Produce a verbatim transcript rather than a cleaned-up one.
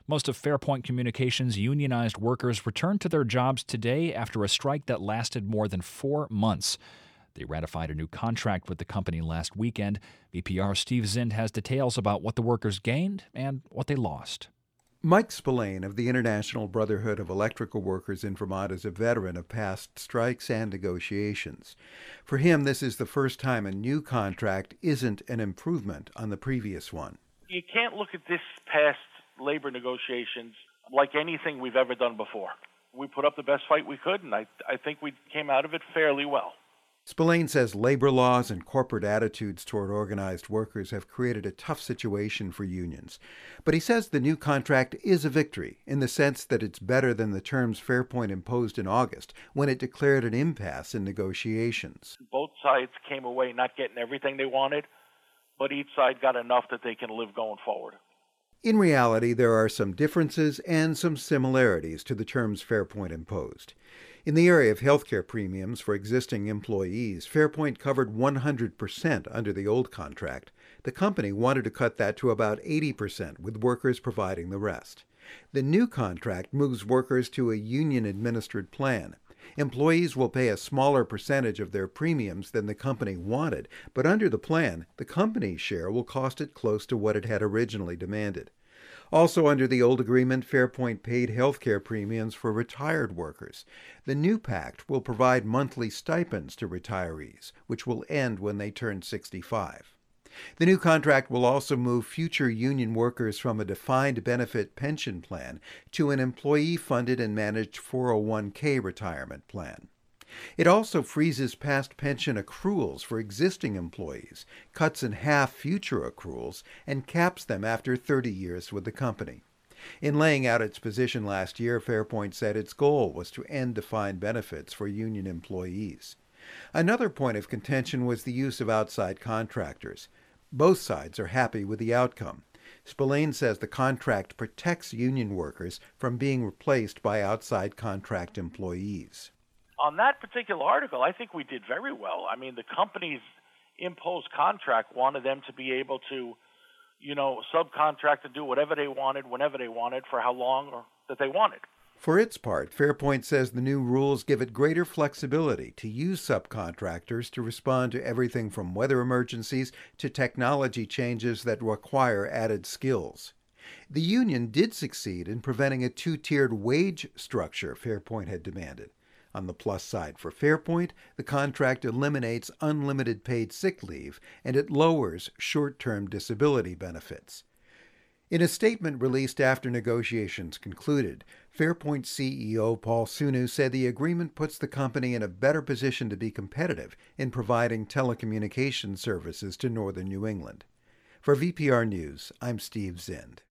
Most of Fairpoint Communications' unionized workers returned to their jobs today after a strike that lasted more than four months. They ratified a new contract with the company last weekend. V P R's Steve Zind has details about what the workers gained and what they lost. Mike Spillane of the International Brotherhood of Electrical Workers in Vermont is a veteran of past strikes and negotiations. For him, this is the first time a new contract isn't an improvement on the previous one. You can't look at this past labor negotiations like anything we've ever done before. We put up the best fight we could, and I, I think we came out of it fairly well. Spillane says labor laws and corporate attitudes toward organized workers have created a tough situation for unions. But he says the new contract is a victory in the sense that it's better than the terms Fairpoint imposed in August when it declared an impasse in negotiations. Both sides came away not getting everything they wanted, but each side got enough that they can live going forward. In reality, there are some differences and some similarities to the terms Fairpoint imposed. In the area of health care premiums for existing employees, Fairpoint covered one hundred percent under the old contract. The company wanted to cut that to about eighty percent, with workers providing the rest. The new contract moves workers to a union-administered plan. Employees will pay a smaller percentage of their premiums than the company wanted, but under the plan, the company's share will cost it close to what it had originally demanded. Also under the old agreement, Fairpoint paid health care premiums for retired workers. The new pact will provide monthly stipends to retirees, which will end when they turn sixty-five. The new contract will also move future union workers from a defined benefit pension plan to an employee-funded and managed four oh one k retirement plan. It also freezes past pension accruals for existing employees, cuts in half future accruals, and caps them after thirty years with the company. In laying out its position last year, Fairpoint said its goal was to end defined benefits for union employees. Another point of contention was the use of outside contractors. Both sides are happy with the outcome. Spillane says the contract protects union workers from being replaced by outside contract employees. On that particular article, I think we did very well. I mean, the company's imposed contract wanted them to be able to, you know, subcontract and do whatever they wanted, whenever they wanted, for how long or that they wanted. For its part, Fairpoint says the new rules give it greater flexibility to use subcontractors to respond to everything from weather emergencies to technology changes that require added skills. The union did succeed in preventing a two-tiered wage structure Fairpoint had demanded. On the plus side for Fairpoint, the contract eliminates unlimited paid sick leave and it lowers short-term disability benefits. In a statement released after negotiations concluded, Fairpoint C E O Paul Sunu said the agreement puts the company in a better position to be competitive in providing telecommunications services to northern New England. For V P R News, I'm Steve Zind.